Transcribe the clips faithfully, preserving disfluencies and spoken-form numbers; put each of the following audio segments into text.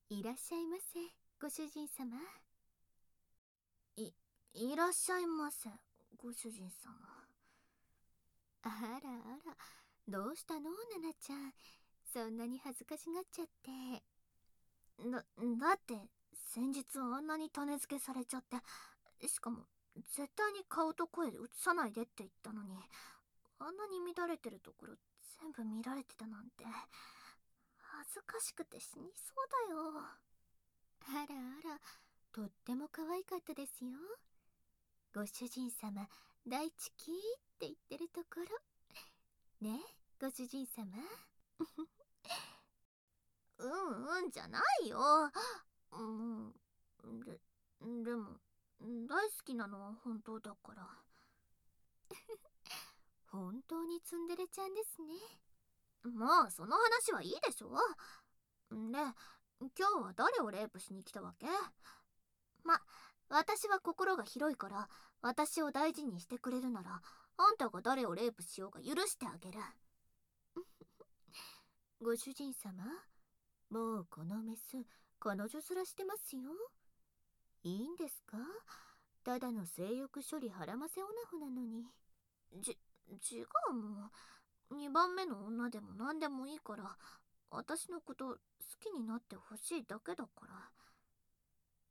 いらっしゃいませ、ご主人様。 い、いらっしゃいませ、ご主人様。 あらあら、どうしたの、ナナちゃん。そんなに恥ずかしがっちゃって。 だ、だって、先日あんなに種付けされちゃって、しかも、絶対に顔と声映さないでって言ったのに、あんなに乱れてるところ全部見られてたなんて、恥ずかしくて死にそうだよ。 あらあら、とっても可愛かったですよ。ご主人様、大好きって言ってるところ。ね、ご主人様。 うんうんじゃないよ。うん、で、でも、大好きなのは本当だから。 本当にツンデレちゃんですね。 もうその話はいいでしょ。で、今日は誰をレイプしに来たわけ？ま、私は心が広いから、私を大事にしてくれるなら、あんたが誰をレイプしようが許してあげる。 ご主人様、もうこのメス、彼女面してますよ。いいんですか？ただの性欲処理はらませオナホなのに。 ち、違うもん。にばんめの女でも何でもいいから、私のこと好きになってほしいだけだから。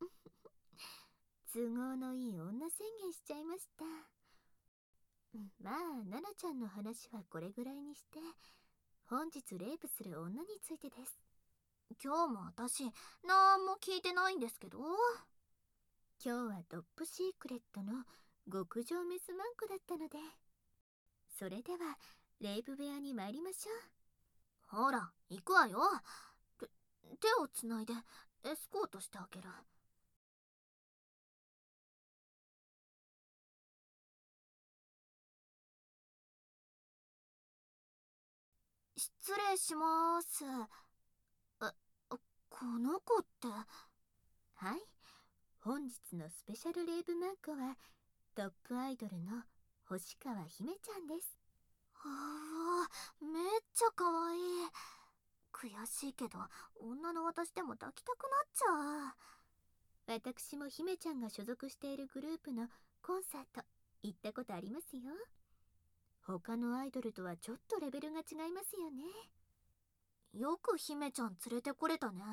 都合のいい女宣言しちゃいました。まあ、ナナちゃんの話はこれぐらいにして、本日レイプする女についてです。 今日も私、なんも聞いてないんですけど。 今日はトップシークレットの極上メスマンコだったので。それでは、レイプ部屋に参りましょう。ほら、行くわよ。て、手をつないでエスコートしてあげる。失礼しまーす。え、この子って。 はい、本日のスペシャルレイプマンコはトップアイドルの星川姫ちゃんです。 はあ、めっちゃ可愛い。悔しいけど、女の私でも抱きたくなっちゃう。 私も姫ちゃんが所属しているグループのコンサート行ったことありますよ。他のアイドルとはちょっとレベルが違いますよね。 よく姫ちゃん連れてこれたね。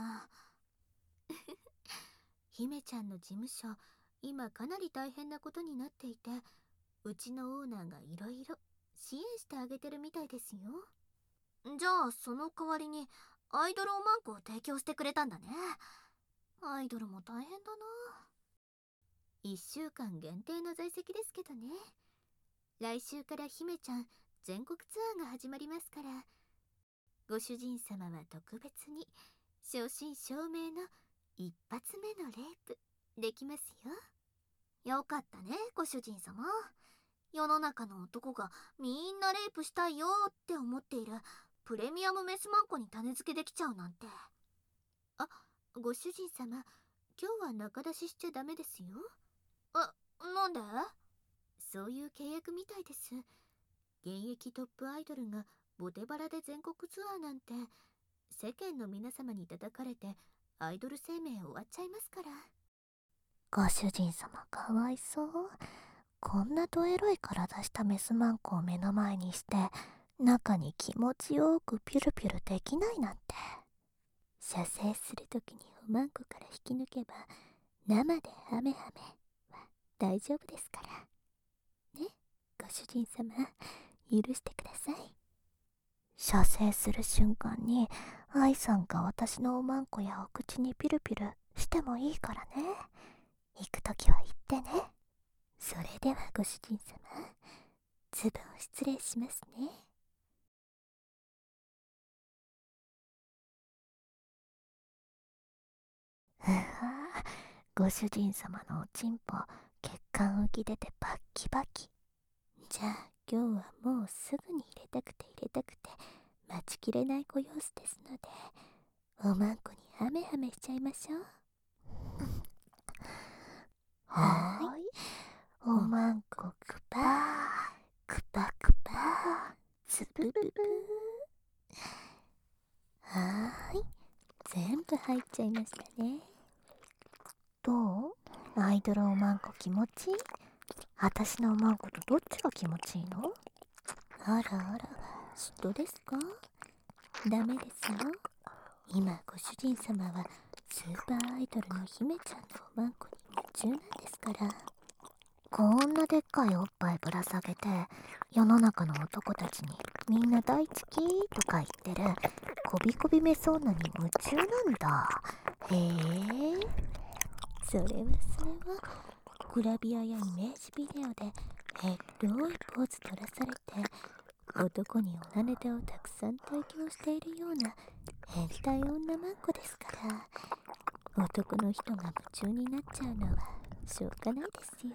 姫ちゃんの事務所、今かなり大変なことになっていて、うちのオーナーがいろいろ支援してあげてるみたいですよ。 じゃあその代わりにアイドルおまんこを提供してくれたんだね。アイドルも大変だないっしゅうかん限定の在籍ですけどね。来週から姫ちゃん全国ツアーが始まりますから、ご主人様は特別に正真正銘の一発目のレイプできますよ。 よかったね、ご主人様。世の中の男がみんなレイプしたいよって思っているプレミアムメスマンコに種付けできちゃうなんて。 あ、ご主人様、今日は仲出ししちゃダメですよ。 え、なんで？ そういう契約みたいです。現役トップアイドルがボテバラで全国ツアーなんて、世間の皆様に叩かれてアイドル生命終わっちゃいますから。 ご主人様かわいそう。こんなドエロい体したメスマンコを目の前にして中に気持ちよくピュルピュルできないなんて。射精するときにおまんこから引き抜けば生でハメハメは大丈夫ですからね。ご主人様、許してください。射精する瞬間に愛さんが私のおまんこやお口にピルピルしてもいいからね。行くときは言ってね。それではご主人様、ズボン失礼しますね。うわぁ、ご主人様のおちんぽ血管浮き出てバッキバキ。じゃあ今日はもうすぐに入れたくて入れたくて待ちきれないご様子ですので、おまんこにハメハメしちゃいましょう。はーい、おまんこくぱー、くぱくぱー、つぶぶぶー。はーい、全部入っちゃちゃいましたね。どう？アイドルおまんこ気持ちいい？私のおまんことどっちが気持ちいいの？あらあら、嫉妬ですか？ダメですよ。今ご主人様はスーパーアイドルの姫ちゃんのおまんこに夢中なんですから。こんなでっかいおっぱいぶら下げて世の中の男たちにみんな大好きとか言ってるこびこびメス女に夢中なんだ。へえ、それはそれはグラビアやイメージビデオでエロいポーズ取らされて男にオナネタをたくさん提供しているような変態女マンコですから、男の人が夢中になっちゃうのはしょうがないですよ。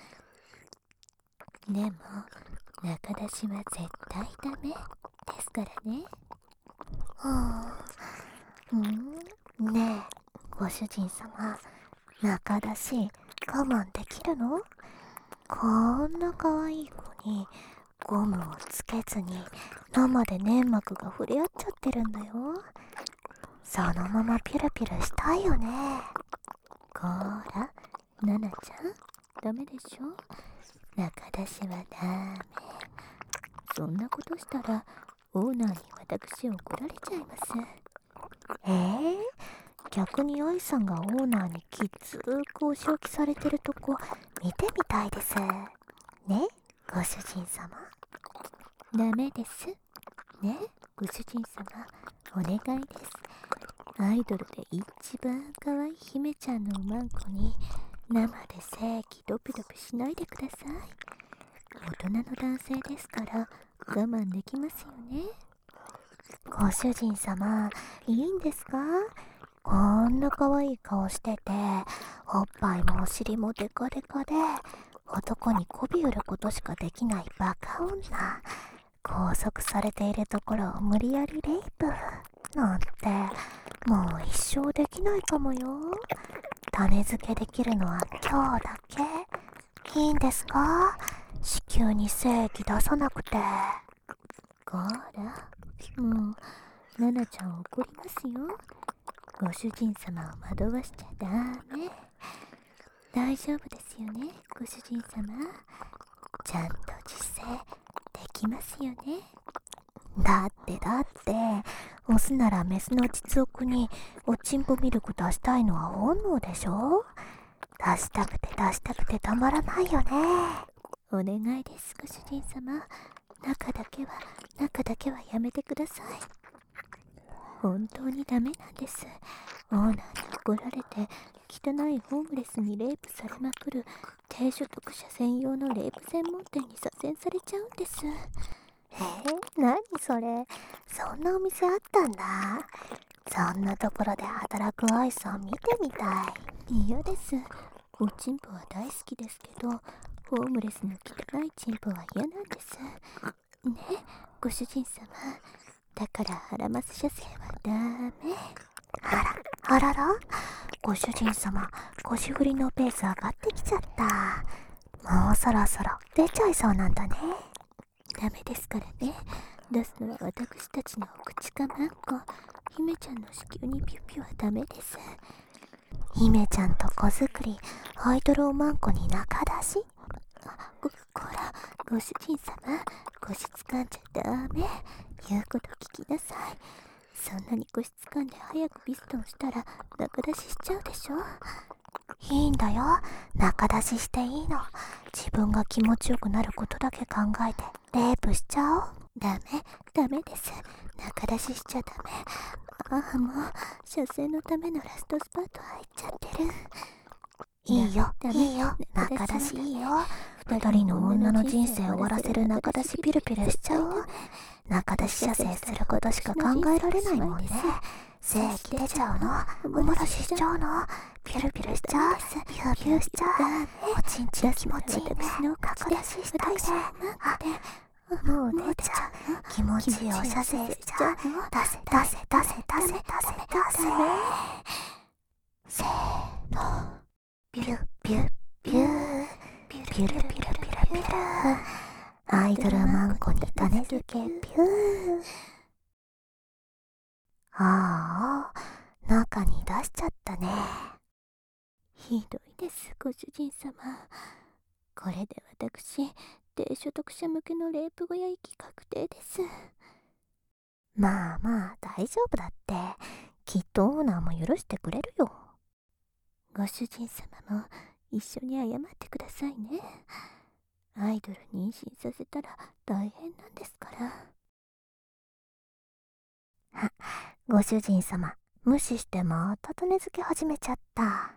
でも中出しは絶対ダメですからね。はあ、うんねえご主人様、中出し我慢できるの？こんな可愛い子にゴムをつけずに生で粘膜が触れ合っちゃってるんだよ。そのままピュルピュルしたいよね。こーら、ナナちゃん、ダメでしょ？中出しはダメ。そんなことしたらオーナーに私怒られちゃいます。えー、逆に愛さんがオーナーにきつーくお仕置きされてるとこ見てみたいですね、ご主人様。ダメですね、ご主人様、お願いです。アイドルで一番可愛い姫ちゃんのおまんこに生で正規ドピドピしないでください。大人の男性ですから我慢できますよね。ご主人様、いいんですか？こんな可愛い顔してておっぱいもお尻もデカデカで男に媚び売ることしかできないバカ女、拘束されているところを無理やりレイプなんてもう一生できないかもよ。種付けできるのは今日だけ。いいんですか？子宮に精液出さなくて。こら、もうナナちゃん怒りますよ。ご主人様を惑わしちゃダメ。大丈夫ですよね、ご主人様。ちゃんと実践できますよね。だってだってオスならメスの実奥におちんぽミルク出したいのは本能でしょ？出したくて出したくてたまらないよね。お願いです、ご主人様。中だけは中だけはやめてください。本当にダメなんです。オーナーに怒られて汚いホームレスにレイプされまくる低所得者専用のレイプ専門店に左遷されちゃうんです。えー、何それ？そんなお店あったんだ。そんなところで働くアイさん見てみたい。嫌です。おちんぽは大好きですけどホームレスの汚いチンポは嫌なんです。ね、ご主人様。だからハラマス射精はダメ。あら、あらら、ご主人様、腰振りのペース上がってきちゃった。もうそろそろ出ちゃいそうなんだね。ダメですからね。出すのは私たちのお口かマンコ。姫ちゃんの子宮にピュピュはダメです。姫ちゃんと子作り、アイドルおまんこに中出し。こ、こら、ご主人様、腰掴んじゃダメ。言うこと聞きなさい。そんなに腰掴んで早くピストンしたら中出ししちゃうでしょ。いいんだよ、中出ししていいの。自分が気持ちよくなることだけ考えてレイプしちゃおう。ダメ、ダメです。中出ししちゃダメ。ああ、もう射精のためのラストスパート入っちゃってる。いいよ、いいよ、中出しいいよ。二人の女の人生を終わらせる中出しピルピルしちゃおう。中出し射精することしか考えられないもんね。精液出ちゃうの、おもらししちゃうの、ピルピルしちゃう、ピューピューしちゃう。おちんちん気持ちいいね。中出ししたいね。あ、もう出ちゃう。気持ちいいお射精しちゃう。出せ出せ出せ出せ出せ出せ。せーの。ピュピュピューピュルピュルピュルピュル。アイドルマンコに種付けピュー。ああ、 中に出しちゃったね。ひどいです、ご主人様。これで私、低所得者向けのレイプ小屋行き確定です。まあまあ大丈夫だって。きっとオーナーも許してくれるよ。ご主人様も一緒に謝ってくださいね。アイドル妊娠させたら大変なんですから。あ、ご主人様、無視してまた種付け始めちゃった。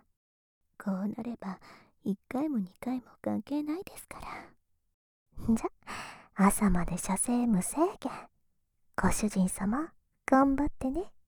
こうなればいっかいもにかいも関係ないですから。じゃ、朝まで射精無制限。ご主人様、頑張ってね。